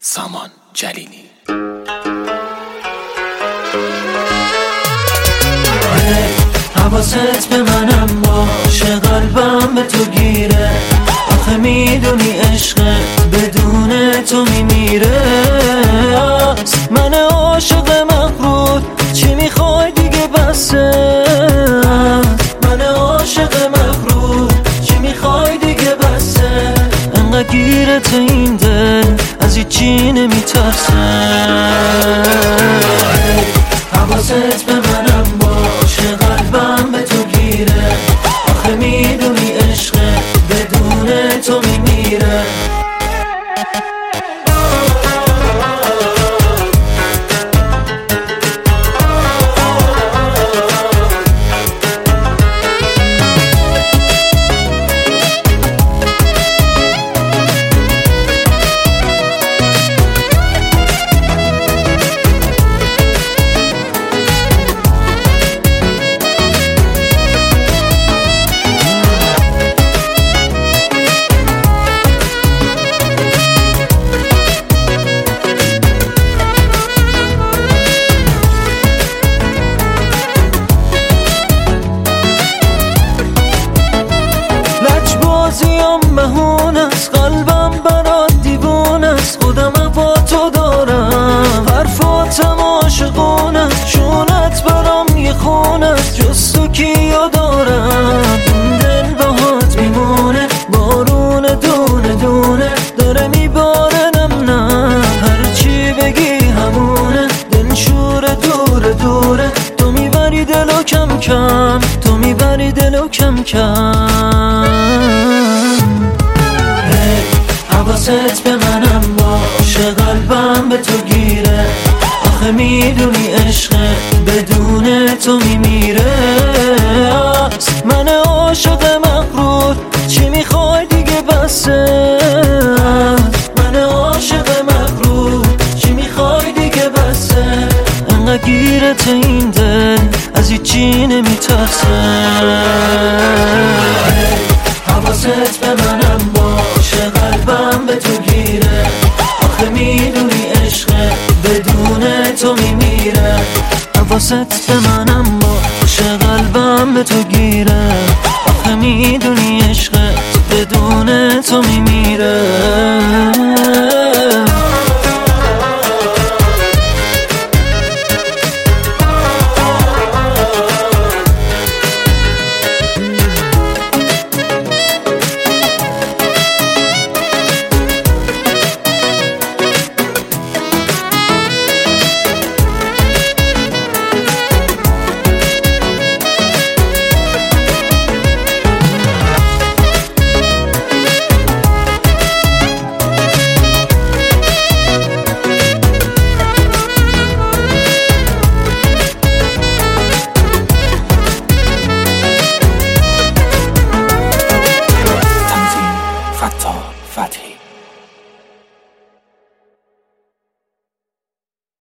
سامان جلیلی. حواست به منم باشه، قلبم به تو گیره. آخه میدونی عشقت بدون تو میمیره. من عاشق مغرور، چی میخوای دیگه بسه. من عاشق مغرور، چی میخوای دیگه بسه. انقدر گیرت این دل، از هیچی نمیترسه. حواست به منم باشه، قلبم به تو گیره. آخه میدونی عشقت بدون تو میمیره. مهون است قلبم برات دیوون است. خودم با تو دارم، حرفاتم عاشقون است. شونت برام یه خون است، جز تو کیو دارم. این دل باهات میمونه، بارون دونه دونه داره میباره. نه هرچی بگی همونه، دل شوره دوره دوره. تو میبری دلو کم کم، تو میبری دلو کم کم. حواست به منم باشه، قلبم به تو گیره. آخه میدونی عشقت بدون تو میمیره. من عاشق مغرور، چی میخوای دیگه بسه. من عاشق مغرور، چی میخوای دیگه بسه. انقدر گیرت این دل، از هیچی نمیترسه. حواست به منم باشه، قلبم به تو گیره. آخه میدونی عشقت بدون تو میمیره. حواست به منم